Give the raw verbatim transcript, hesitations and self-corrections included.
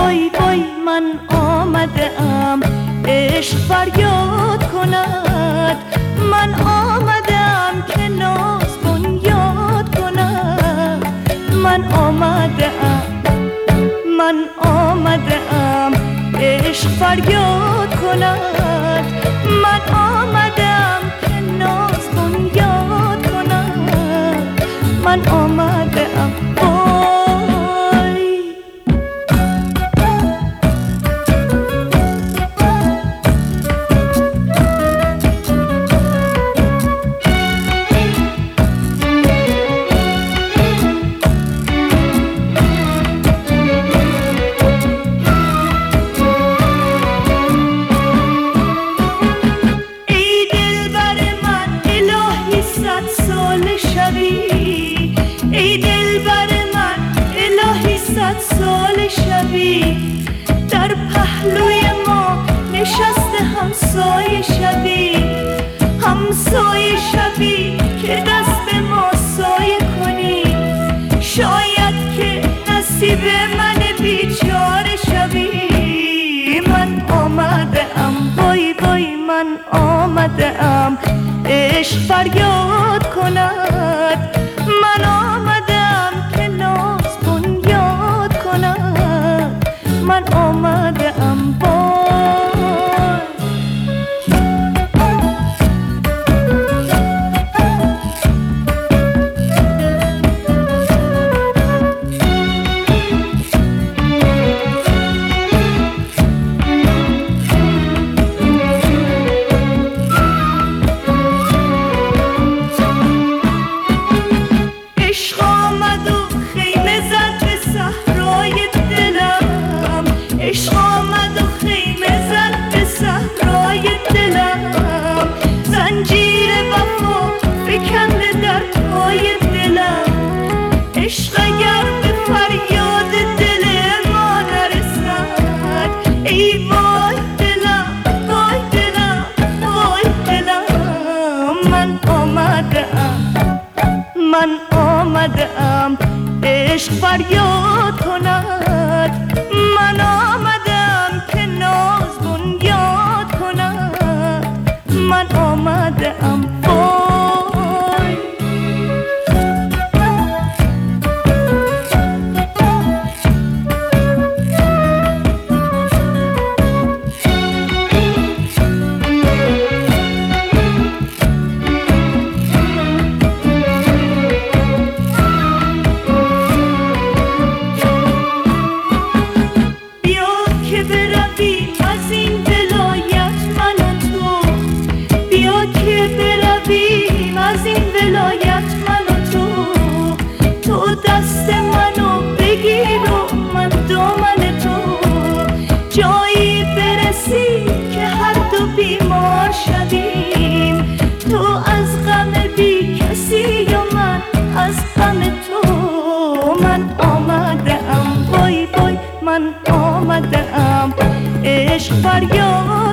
وای وای من آمده ام عشق فریاد کند. من آمده ام که ناز بنیاد کند. من آمده ام من آمده ام عشق فریاد کند. من آمده ام که ناز بنیاد کند. من آمده ام ای دلبر من الهی صد سال شبی. در پهلوی ما نشسته همسایه شبی. همسایه شبی که دست ما سایه کنی. شاید که نصیب من بیچاره شبی. من آمده ام وای وای من آمده ام عشق فریاد کند. من آمدم که ناز بنیاد کند. من آمدم عشق آمد و خیمه زد به صحرای دلم. زنجیر وفا فکنده در پای دلم. عشق اگر به فریاد دل ما نرسد. ای وای دلم وای دلم وای دلم. من آمده ام من آمده ام عشق فریاد کند. من آمدم که ناز بنیاد کند. من آمده ام از این ولایت من و تو. تو دست منو بگیر و من دامن تو. جایی برسی که هر دو بیمار شدیم. تو از غم بی کسی و من از غم تو. من آمده ام وای وای من آمده ام عشق فریاد